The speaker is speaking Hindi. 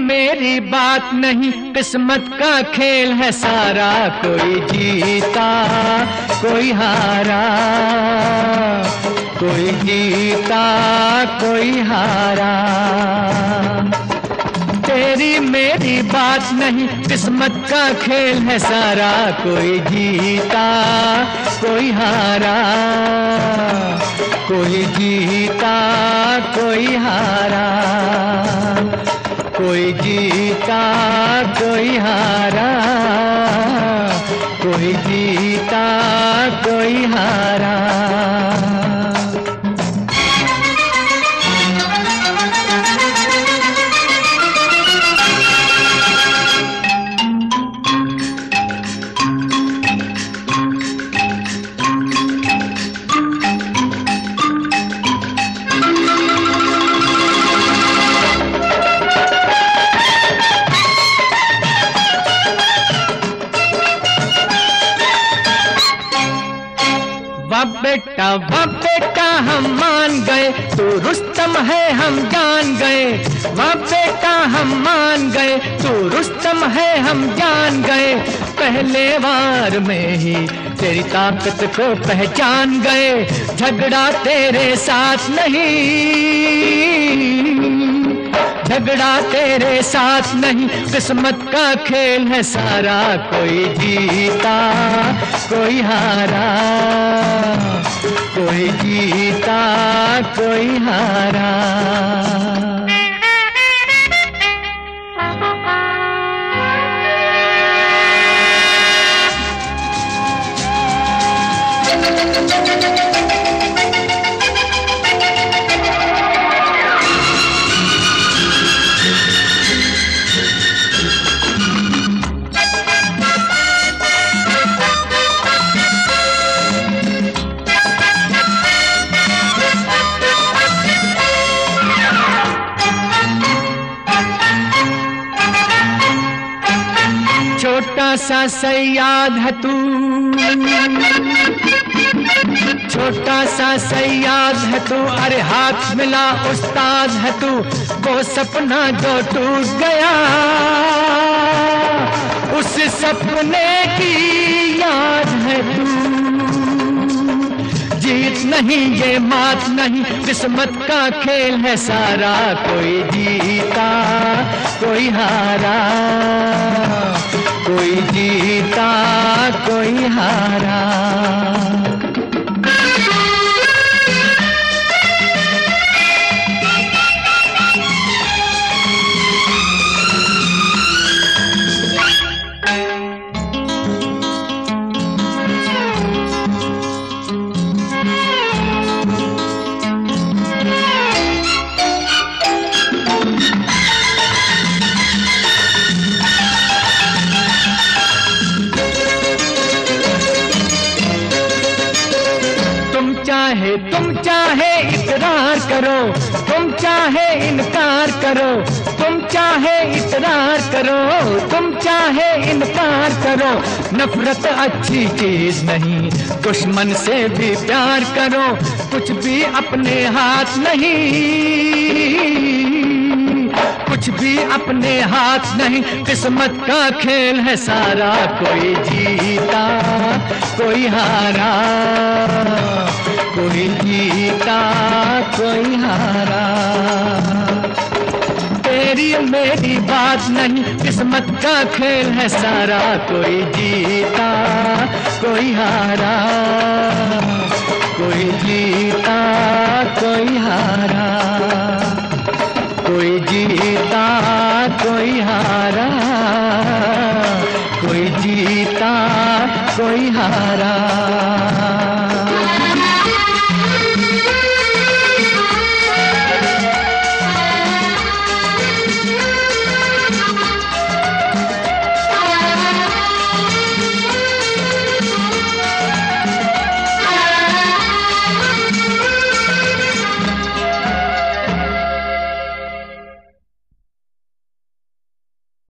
मेरी बात नहीं, किस्मत का खेल है सारा। कोई जीता कोई हारा, कोई जीता कोई हारा। तेरी मेरी बात नहीं, किस्मत का खेल है सारा। कोई जीता कोई हारा, कोई जीता कोई हारा, कोई जीता कोई हारा, कोई जीता कोई हारा। वाह बेटा हम मान गए, तू रुस्तम है हम जान गए। वाह बेटा हम मान गए, तू रुस्तम है हम जान गए। पहले वार में ही तेरी ताकत को पहचान गए। झगड़ा तेरे साथ नहीं, झगड़ा तेरे साथ नहीं, किस्मत का खेल है सारा। कोई जीता कोई हारा, कोई जीता कोई हारा। छोटा सा सयाद है तू, छोटा सा सयाद है तू, अरे हाथ मिला उस्ताद है तू। वो सपना जो टूट गया, उस सपने की याद है तू। जीत नहीं ये मात नहीं, किस्मत का खेल है सारा। कोई जीता कोई हारा, कोई जीता कोई हारा। तुम चाहे इकरार करो, तुम चाहे इनकार करो, तुम चाहे इकरार करो, तुम चाहे इनकार करो। नफरत अच्छी चीज नहीं, दुश्मन से भी प्यार करो। कुछ भी अपने हाथ नहीं, कुछ भी अपने हाथ नहीं, किस्मत का खेल है सारा। कोई जीता कोई हारा, कोई जीता कोई हारा। तेरी मेरी बात नहीं, किस्मत का खेल है सारा। कोई जीता कोई हारा, कोई जीता कोई हारा, कोई जीता कोई हारा, कोई जीता कोई हारा।